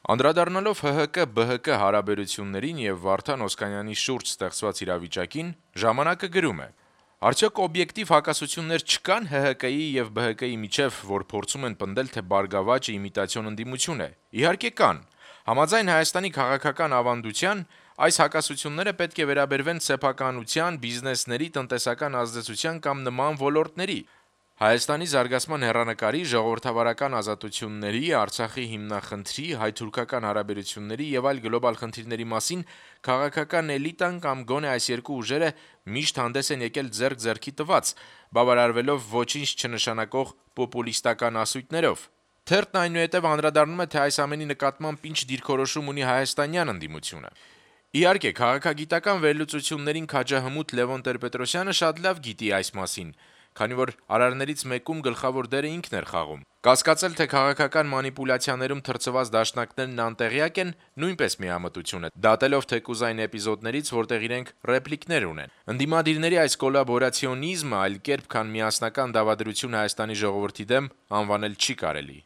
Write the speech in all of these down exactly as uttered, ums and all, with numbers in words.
Անդրադառնալով Հ Հ Կ Բ Հ Կ հարաբերություններին եւ Վարդան Օսկանյանի շուրջ ստեղծված իրավիճակին, «Ժամանակ»-ը գրում է. - «Արդյոք օբյեկտիվ հակասություններ չկան Հ Հ Կ-ի եւ Բ Հ Կ-ի միջեւ, որ փորձում են պնդել, թե «Բարգավաճը» իմիտացիոն ընդդիմություն է։ Իհարկե կան։ Համաձայն Հայաստանի քաղաքական ավանդության, այս հակասությունները պետք է վերաբերվեն սեփականության, բիզնեսների, տնտեսական ազդեցության կամ նման ոլորտների։ Հայաստանի զարգացման հեռանկարի, ժողովրդավարական ազատությունների, Արցախի հիմնախնդրի, հայ-թուրքական հարաբերությունների եւ այլ գլոբալ խնդիրների մասին քաղաքական էլիտան կամ գոնե այս երկու ուժերը միշտ հանդես են եկել ձեռք ձեռքի տված, բավարարվելով ոչինչ չնշանակող պոպուլիստական ասույթներով։ Թերթն այնուհետև անդրադառնում է, թե այս ամենի նկատմամբ ինչ դիրքորոշում ունի հայաստանյան ընդդիմությունը։ Իհարկե, քաղաքագիտական վերլուծություններին քաջահմուտ Լևոն Տեր-Պետրոսյանը շատ լավ գիտի այս մասին, քանի որ արարներից մեկում գլխավոր դերը ինքն էր խաղում։ Կասկածել, թե քաղաքական մանիպուլյացիաներում թրծված դաշնակներն անտեղյակ են, նույնպես միամտություն է, դատելով թեկուզ այն էպիզոդներից, որտեղ իրենք ռեպլիկներ ունեն։ Ընդդիմադիրների այս կոլաբորացիոնիզմը այլ կերպ, քան միասնական դավադրություն Հայաստանի ժողովրդի դեմ, անվանել չի կարելի։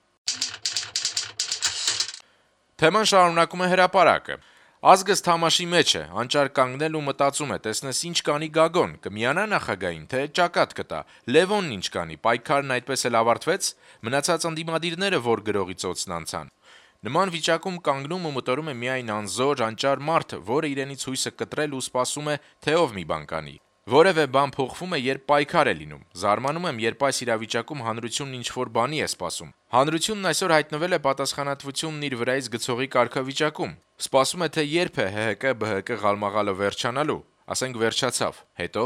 Թեման շարունակում է Հրապարակը. «Ազգս թամաշի մեջ է, անճար կանգնել ու մտածում է, տեսնես ինչ կանի Գագոն, կմիանա նախագահին, թե ճակատ կտա, Լևոնն ինչ կանի, պայքարն այդպես էլ ավարտվեց, մնացած ընդդիմադիրները որ գրողի ծոցն անցան։ Նման վիճակում կանգնում ու մտորում է միայն անզոր, անճար մարդը, որը իրենից հույսը կտրել ու սպասում է, թե ով մի բան կանի։ Որևէ բան փոխվում է, երբ պայքար է լինում։ Զարմանում եմ, երբ այս իրավիճակում հանրությունն ինչ-որ բանի է սպասում։ Հանրությունն այսօր հայտնվել է պատասխանատվությունն իր վրայից գցողի կարգավիճակում։ Սպասում է, թե երբ է Հ Հ Կ Բ Հ Կ ղալմաղալը վերջանալու, ասենք վերջացավ, հետո»։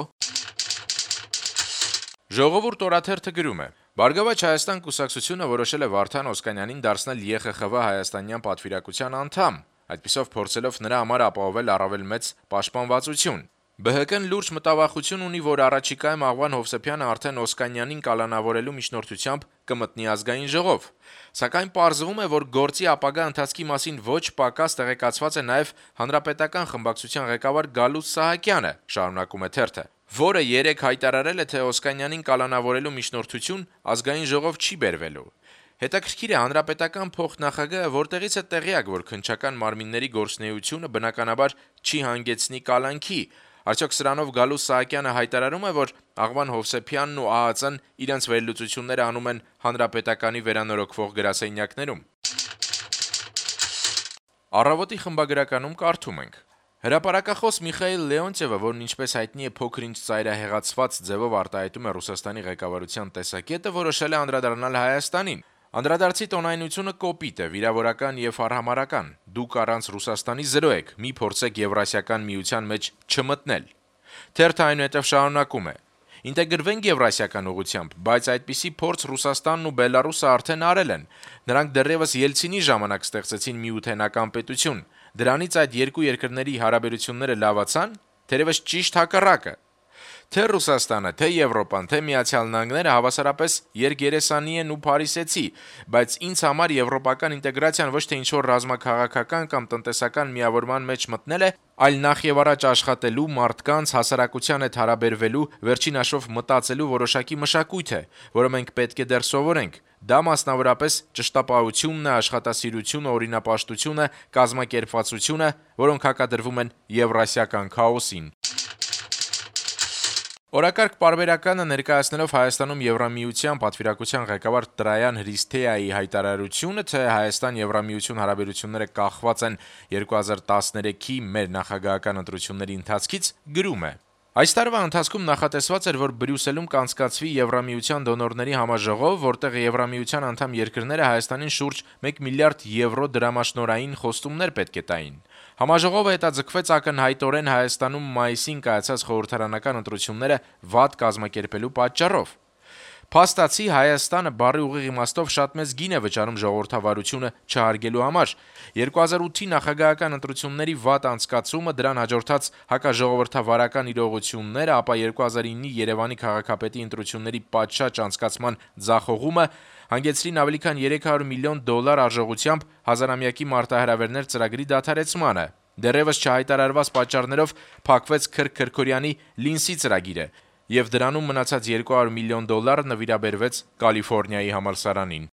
«Ժողովուրդ» օրաթերթը գրում է. - «Բարգավաճ Հայաստան կուսակցությունը որոշել է Վարդան Օսկանյանին դարձնել Ե Խ Խ Վ հայաստանյան պատվիրակության անդամ, այդպիսով փորձելով նրա համար ապահովել առավել մեծ պաշտպանվածություն։ Բ Հ Կ-ն լուրջ մտավախություն ունի, որ առաջիկայում Աղվան Հովսեփյանը արդեն Օսկանյանին կալանավորելու միջնորդությամբ կմտնի Ազգային ժողով։ Սակայն պարզվում է, որ գործի ապագա ընթացքի մասին ոչ պակաս տեղեկացված է նաև Հանրապետական խմբակցության ղեկավար Գալուստ Սահակյանը, շարունակում է թերթը, որը երեկ հայտարարել է, թե Օսկանյանին կալանավորելու միջնորդություն Ազգային ժողով չի բերվելու։ Հետաքրքիր է, Հանրապետական փոխնախագահը որտեղից է տեղյակ, որ քննչական մարմինների գործունեությունը բնականաբար չի հանգեցնի կալանքի։ Արդյոք սրանով Գալուստ Սահակյանը հայտարարում է, որ Աղվան Հովսեփյանն ու Ա Ա Ծ-ն իրենց վերլուծությունները անում են Հանրապետականի վերանորոգվող գրասենյակներում։ Առավոտի խմբագրականում կարդում ենք. - Հրապարակախոս Միխայիլ Լեոնտьևը, որն ինչպես հայտնի է փոքր-ինչ ծայրահեղացված ձևով արտահայտում է Ռուսաստանի ղեկավարության տեսակետը, որոշել է անդրադառնալ Հայաստանին։ Անդրադարձի տոնայնությունը կոպիտ է, վիրավորական եւ արհամարհական։ Դուք առանց Ռուսաստանի զրո եք, մի փորձեք Եվրասիական միության մեջ չմտնել։ Թերթը այնուհետև շարունակում է. - Ինտեգրվենք Եվրասիական ուղղությամբ, բայց այդպիսի փորձ Ռուսաստանն ու Բելարուսը արդեն արել են։ Նրանք դեռևս Ելցինի ժամանակ ստեղծեցին միութենական պետություն։ Դրանից այդ երկու երկրների հարաբերությունները լավացան, թերևս ճիշտ հակառակը։ Թե Ռուսաստանը, թե Եվրոպան, թե Միացյալ Նահանգները հավասարապես երկերեսանի են ու փարիսեցի, բայց ինձ համար եվրոպական ինտեգրացիան ոչ թե ինչ-որ ռազմաքաղաքական կամ տնտեսական միավորման մեջ մտնել է, այլ նախ եւ առաջ աշխատելու, մարդկանց, հասարակության հետ հարաբերվելու, վերջին հաշվով մտածելու որոշակի մշակույթ է, որը մենք պետք է դեռ սովորենք։ Դա մասնավորապես ճշտապահությունն է, աշխատասիրությունը, օրինապաշտությունը, կազմակերպվածությունը, որոնք հակադրվում են եվրասիական քաոսին։ Օրակարգ պարբերականը ներկայացնելով Հայաստանում Եվրամիության պատվիրակության ղեկավար Տրայան Հրիսթեայի հայտարարությունը, թե Հայաստան-Եվրամիություն հարաբերությունները կախված են երկու հազար տասներեքի մեր նախագահական ընտրությունների ընթացքից, գրում է. Այս տարվա ընթացքում նախատեսված էր, որ Բրյուսելում կանցկացվի Եվրամիության դոնորների համաժողով, որտեղ Եվրամիության անդամ երկրները Հայաստանին շուրջ մեկ միլիարդ եվրո դրամաշնորհային խոստումներ պետք է տային։ Համաժողովը հետաձգվեց ակնհայտորեն Հայաստանում մայիսին կայացած խորհրդարանական ընտրությունները վատ կազմակերպելու պատճառով։ Փաստացի Հայաստանը բառի ուղիղ իմաստով շատ մեծ գին է վճարում ժողովրդավարությունը չհարգելու համար։ երկու հազար ութի նախագահական ընտրությունների վատ անցկացումը, դրան հաջորդած հակաժողովրդավարական իրողությունները, ապա երկու հազար իննի Երևանի քաղաքապետի ընտրությունների պատշաճ անցկացման ձախողումը հանգեցրին ավելի քան երեք հարյուր միլիոն դոլար արժողությամբ հազարամյակի մարտահրավերներ ծրագրի դադարեցմանը։ Դեռևս չհայտարարված պատճառներով փակվեց Քրք-Քրքորյանի Լինսի ծրագիրը, եւ դրանում մնացած երկու հարյուր միլիոն դոլարը նվիրաբերվեց Կալիֆոռնիայի համալսարանին։